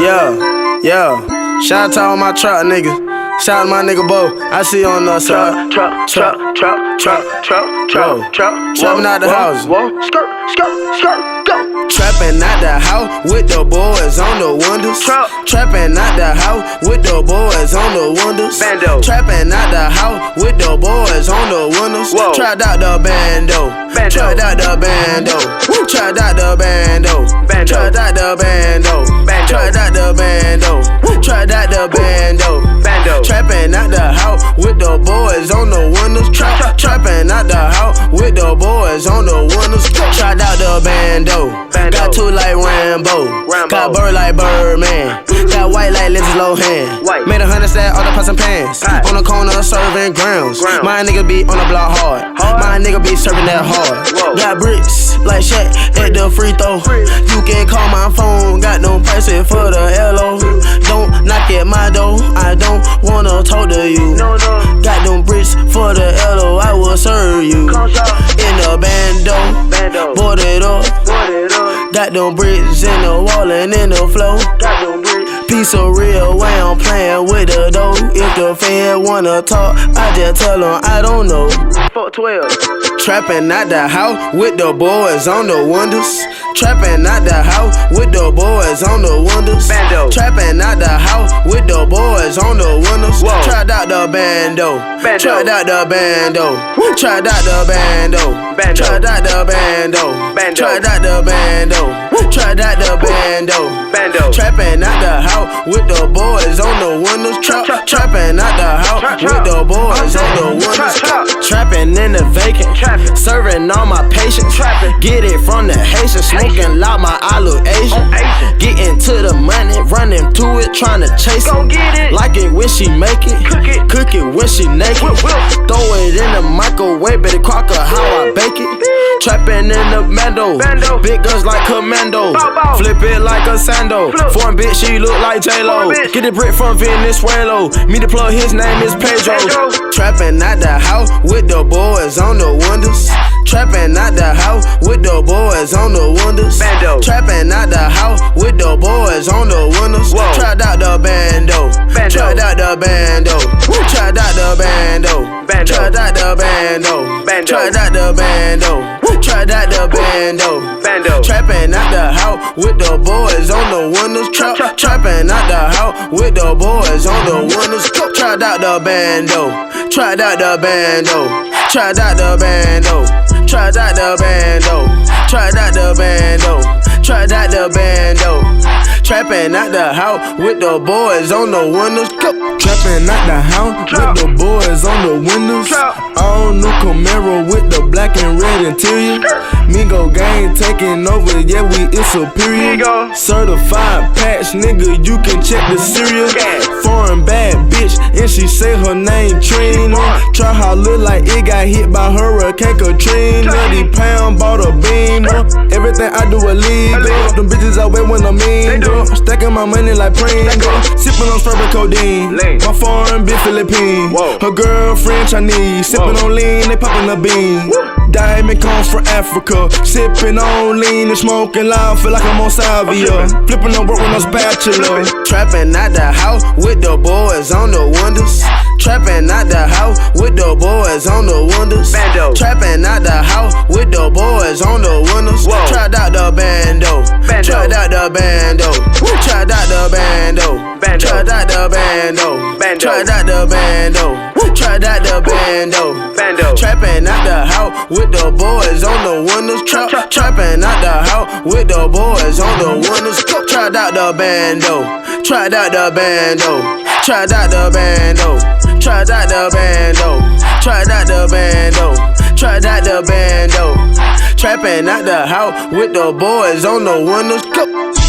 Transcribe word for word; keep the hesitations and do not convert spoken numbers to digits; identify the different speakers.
Speaker 1: Yeah, yeah. Shout out to all my trap niggas. Shout out to my nigga Bo. I see you on the side.
Speaker 2: Trap, trap, trap, trap, trap, trap, trap.
Speaker 1: Trapping out the house.
Speaker 2: Whoa, skirt, skirt, skirt, go.
Speaker 1: Trapping out the house with the boys on the windows.
Speaker 2: Trap.
Speaker 1: Trapping out the house with the boys on the windows.
Speaker 2: Bando.
Speaker 1: Trapping out the house with the boys on the windows.
Speaker 2: Whoa.
Speaker 1: Trapped out the bando.
Speaker 2: Bando.
Speaker 1: Trapped out the bando. Trapped out the bando.
Speaker 2: Bando.
Speaker 1: Trapped out the bando.
Speaker 2: Bando.
Speaker 1: Trapped out the bando. Trapped out the bando.
Speaker 2: Bando.
Speaker 1: Trapping out the house with the boys on the windows. Trap, trapping out the house with the boys on the windows. Trapped out the bando.
Speaker 2: Bando.
Speaker 1: Got two like Rambo.
Speaker 2: Rambo.
Speaker 1: Got bird like Birdman. Got white like Lindsay Lohan.
Speaker 2: White.
Speaker 1: Made a hundred stack all the pots and pans.
Speaker 2: Hot.
Speaker 1: On the corner serving grounds.
Speaker 2: Grounds.
Speaker 1: My nigga be on the block hard.
Speaker 2: Hard.
Speaker 1: My nigga be serving that hard.
Speaker 2: Whoa.
Speaker 1: Got bricks like Shaq at the free throw. You can call my phone. Got no prices for the L O. Don't knock at my door. I don't wanna talk to you.
Speaker 2: No, no.
Speaker 1: Got them bricks for the L O. I will serve you.
Speaker 2: Come shop.
Speaker 1: In the bando.
Speaker 2: Bando.
Speaker 1: Board it up.
Speaker 2: Board it up.
Speaker 1: Got them bricks in the wall and in the floor.
Speaker 2: Got them bricks.
Speaker 1: Piece of real way I'm playing with the dough. If the Fed wanna talk, I just tell them I don't know.
Speaker 2: Fuck twelve.
Speaker 1: Trapping out the house with the boys on the windows. Trapping out the house with the boys on the windows.
Speaker 2: Bando.
Speaker 1: Trapping out the house with the boys on the windows.
Speaker 2: Whoa.
Speaker 1: Trapped out the bando.
Speaker 2: Bando.
Speaker 1: Trapped out the bando. Trapped out the bando.
Speaker 2: Bando.
Speaker 1: Trapped out the bando.
Speaker 2: Bando.
Speaker 1: Trapped out the bando. Trapped out the bando.
Speaker 2: Bando.
Speaker 1: Trapping out the house with the boys on the windows. Trap,
Speaker 2: Trap, trap.
Speaker 1: trapping out the house
Speaker 2: Trap,
Speaker 1: with
Speaker 2: trap.
Speaker 1: the boys on the
Speaker 2: Trap,
Speaker 1: windows.
Speaker 2: trap.
Speaker 1: Trapping in the vacant,
Speaker 2: Trapping.
Speaker 1: serving all my patients.
Speaker 2: Trapping.
Speaker 1: Get it from the Haitians, smoking loud, my eye look Asian.
Speaker 2: On Asian.
Speaker 1: Getting to the money, running to it, trying to chase
Speaker 2: Go
Speaker 1: it.
Speaker 2: get it.
Speaker 1: Like it when she make it,
Speaker 2: Cook it.
Speaker 1: cook it when she naked.
Speaker 2: Whip, whip.
Speaker 1: Throw it in the microwave, better crocker how I bake it. Trapping in the bando,
Speaker 2: Bando.
Speaker 1: big guns like commando.
Speaker 2: Bow, bow.
Speaker 1: Flip it like a sando.
Speaker 2: Flip.
Speaker 1: Foreign bitch, she look like J Lo.
Speaker 2: Foreign bitch.
Speaker 1: Get the brick from Venezuela. Me the plug, his name is Pedro.
Speaker 2: Pedro.
Speaker 1: Trapping out the house with the boys on the windows. Trapping out the house with the boys on the windows.
Speaker 2: Bando.
Speaker 1: Trapping out the house with the boys on the windows.
Speaker 2: Whoa.
Speaker 1: Trapped out the bando.
Speaker 2: Bando.
Speaker 1: Trapped out the bando. Trapped out the bando.
Speaker 2: Bando.
Speaker 1: Trapped out the bando.
Speaker 2: Bando.
Speaker 1: Trapped out the bando. Trapped out the bando.
Speaker 2: Bando.
Speaker 1: Trapping out the house with the boys on the windows. Trap,
Speaker 2: Trap.
Speaker 1: trapping out the house with the boys on the windows. Trapped out the bando. Trapped out the bando. Trapped out the bando. Trapped out the bando. Trapped out the bando. Trapped out the bando. Trapping out the house with the boys on the windows. Trapping out the house
Speaker 2: Trap.
Speaker 1: with the boys on the windows.
Speaker 2: Trap.
Speaker 1: All new Camaro with the black and red interior. Mingo gang taking over, yeah, we is superior.
Speaker 2: Mingo.
Speaker 1: Certified patch, nigga, you can check the serial.
Speaker 2: Yeah.
Speaker 1: Foreign bad bitch, and she say her name Trina.
Speaker 2: Smart.
Speaker 1: Try how look like it got hit by Hurricane Katrina.
Speaker 2: Tiny.
Speaker 1: The pound bought a beamer. Everything I do illegal.
Speaker 2: Illegal.
Speaker 1: Them bitches I wait when I'm
Speaker 2: They
Speaker 1: in.
Speaker 2: do.
Speaker 1: Stacking my money like Pringle. Sipping on strawberry codeine.
Speaker 2: Lean.
Speaker 1: My foreign bitch Philippine.
Speaker 2: Whoa.
Speaker 1: Her girlfriend Chinese. Sipping
Speaker 2: Whoa.
Speaker 1: on lean, they popping a bean.
Speaker 2: Woo.
Speaker 1: Diamond comes from Africa. Sipping on lean and smoking loud. Feel like I'm on salvia.
Speaker 2: tripping.
Speaker 1: Flipping on work with no spatula.
Speaker 2: Flipping.
Speaker 1: Trapping out the house with the boys on the windows. Trapping out the house with the boys on the windows.
Speaker 2: Bando.
Speaker 1: Trapping out the house with the boys on the windows.
Speaker 2: Whoa.
Speaker 1: Trapped out the bando.
Speaker 2: Bando.
Speaker 1: Trapped out the bando. Trapped out the bando.
Speaker 2: Bando.
Speaker 1: Trapped out the bando.
Speaker 2: Bando.
Speaker 1: Trapped out the bando. Trapped out the bando.
Speaker 2: Bando.
Speaker 1: Trapping out the house with the boys on the windows. Trap,
Speaker 2: Trap.
Speaker 1: trapping out the house with the boys on the windows. Trapped out the bando. Trapped out the bando. Trapped out the bando. Trapped out the bando. Trapped out the bando. Trapped out the bando. Trapping out the house with the boys on the windows.